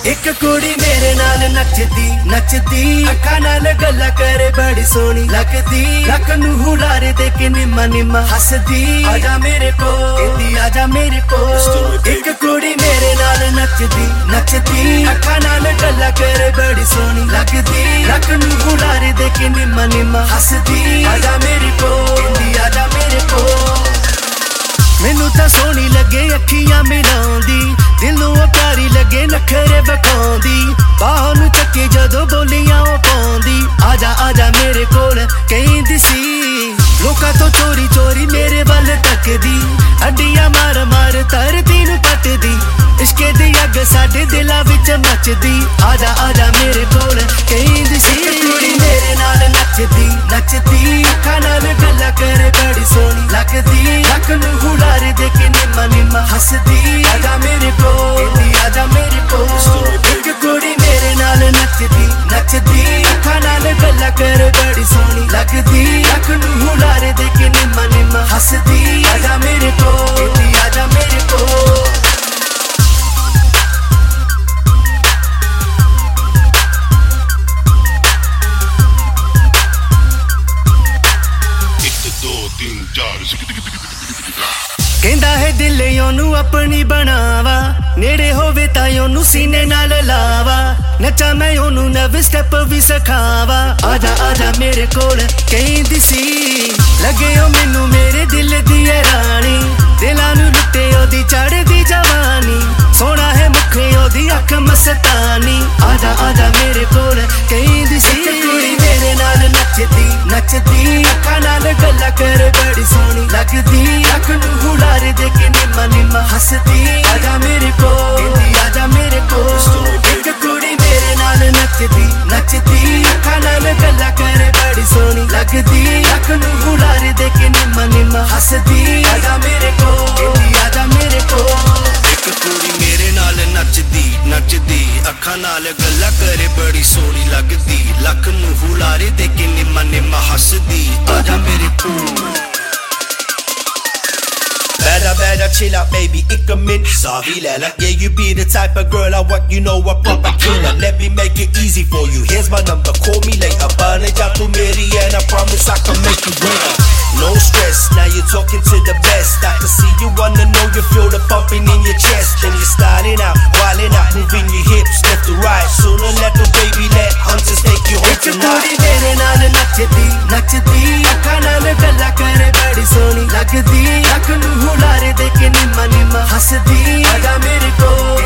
एक कुड़ी मेरे नाल नचदी नचदी अखा नाल गल्ला करे बड़ी सोहनी लगदी लक नू हुलारे दे के निम्मा निम्मा हसदी आजा मेरे को कहंदी आजा मेरे को एक कुड़ी मेरे नाल नचदी नचदी अखा नाल गल्ला करे बड़ी सोहनी लगदी लक नू हुलारे दे के निम्मा निम्मा हसदी आजा मेरे को कहंदी आजा मेरे को मैनू तां सोहनी लगे अखियां मिलाउंदी दिलों प्यारी लगे नखरे बखाउंदी बाहों नू चक्के जदों बोलियां ओ पाउंदी आजा आजा मेरे कोल कहंदी सी लोकां तो चोरी चोरी मेरे वल तकदी अड्डियां मार मार धरती नू पटदी इश्के दी अग साडे दिलां विच मचदी आजा आजा मेरे कोल कहंदी सी कुड़ी मेरे नाल नचदी नचदी अखां नाल गल्लां करे बड़ी सोहनी लगदी लक नू हुलारे दे के निम्मा निम्मा हसदी आजा मेरे को कहंदी आजा मेरे को एक कुड़ी मेरे नाल नचदी नचदी अखां नाल गल्लां करे बड़ी सोहनी लगदी लक नू हुलारे दे के निम्मा निम्मा हसदी आजा मेरे को कहंदी आजा मेरे को कहंदा है दिल ओनू अपनी बनावा नेड़े होवे तां ओनू सीने नाल लावा नचा मैं ओनू नवे स्टेप भी सिखावा आजा आजा मेरे कोल कहंदी सी लगे ओ मैनू मेरे दिल दी रानी दिलां नू लुटे ओदी चढ़दी जवानी सोहना है मुखे ओदी अख मस्तानी आजा आजा मेरे कोल कहंदी सी कुड़ी मेरे नाल नचदी नचदी अखां नाल गल्लां करे बड़ी सोहनी लगदी अख नू हुलारे दे के निम्मा निम्मा हसदी आजा मेरे को कहंदी आजा मेरे को एक कुड़ी मेरे नाल नचदी नचदी अखां नाल गल्लां करे बड़ी सोहनी लगदी अख नू हुलारे दे के निम्मा निम्मा हसदी आजा मेरे को कहंदी आजा मेरे को एक कुड़ी मेरे नाल नचदी नचदी अखां नाल गल्लां करे बड़ी सोहनी लगदी लक नू हुलारे दे के निम्मा निम्मा हसदी आजा मेरे को Better chill out, baby, ik een min. Sorry, Lella. Yeah, you be the type of girl I want, you know a proper killer. Let me make it easy for you. Here's my number, call me later. Burn it up to Mary and I promise I can make you greater. No stress, now you're talking to the best. I can see you wanna know, you feel the pumping in your chest. Then you're starting out, wilding out, moving your hips left to right. Sooner let the baby, let hunters take you home tonight. मेरे नाल नचदी नचदी अखां नाल गल्लां करे बड़ी सोहनी लगदी अख नू हुलारे दे के निम्मा निम्मा हसदी आजा मेरे को